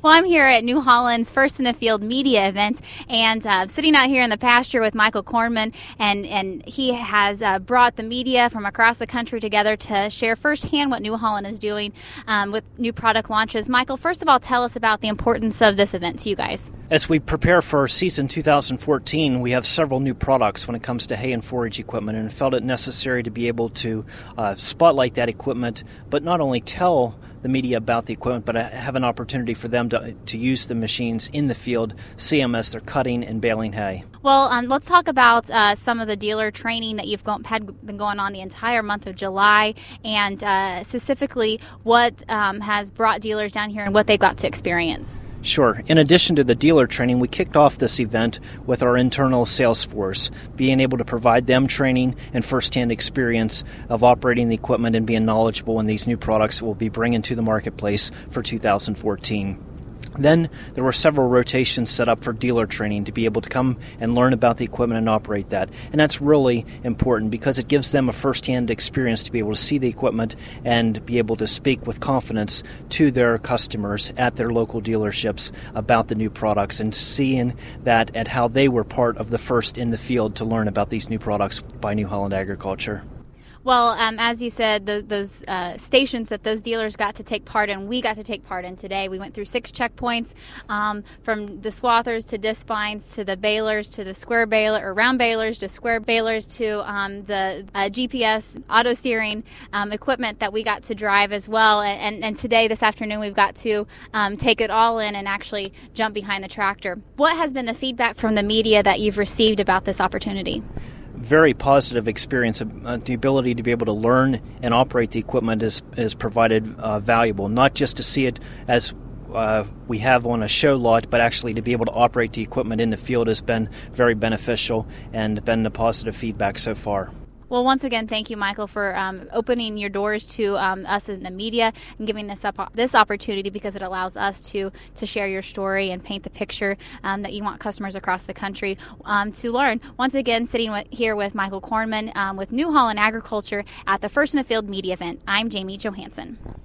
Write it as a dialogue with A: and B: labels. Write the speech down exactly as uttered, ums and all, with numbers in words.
A: Well, I'm here at New Holland's First in the Field media event, and uh, sitting out here in the pasture with Michael Kornman, and, and he has uh, brought the media from across the country together to share firsthand what New Holland is doing um, with new product launches. Michael, first of all, tell us about the importance of this event to you guys.
B: As we prepare for season two thousand fourteen, we have several new products when it comes to hay and forage equipment, and felt it necessary to be able to uh, spotlight that equipment, but not only tell the media about the equipment, but have an opportunity for them to, to use the machines in the field, see them as they're cutting and baling hay.
A: Well, um, let's talk about uh, some of the dealer training that you've go- had been going on the entire month of July, and uh, specifically what um, has brought dealers down here and what they've got to experience.
B: Sure. In addition to the dealer training, we kicked off this event with our internal sales force, being able to provide them training and firsthand experience of operating the equipment and being knowledgeable in these new products that we'll be bringing to the marketplace for two thousand fourteen. Then there were several rotations set up for dealer training to be able to come and learn about the equipment and operate that. And that's really important because it gives them a first-hand experience to be able to see the equipment and be able to speak with confidence to their customers at their local dealerships about the new products, and seeing that at how they were part of the first in the field to learn about these new products by New Holland Agriculture.
A: Well, um, as you said, the, those uh, stations that those dealers got to take part in, we got to take part in today. We went through six checkpoints, um, from the swathers to disc spines to the balers to the square baler or round balers to square balers to um, the uh, G P S auto steering um, equipment that we got to drive as well. And, and today, this afternoon, we've got to um, take it all in and actually jump behind the tractor. What has been the feedback from the media that you've received about this opportunity?
B: Very positive experience. Uh, the ability to be able to learn and operate the equipment is, is provided uh, valuable, not just to see it as uh, we have on a show lot, but actually to be able to operate the equipment in the field has been very beneficial and been a positive feedback so far.
A: Well, once again, thank you, Michael, for um, opening your doors to um, us in the media and giving this up this opportunity, because it allows us to to share your story and paint the picture um, that you want customers across the country um, to learn. Once again, sitting with, here with Michael Kornman um, with New Holland Agriculture at the First in the Field media event. I'm Jamie Johansson.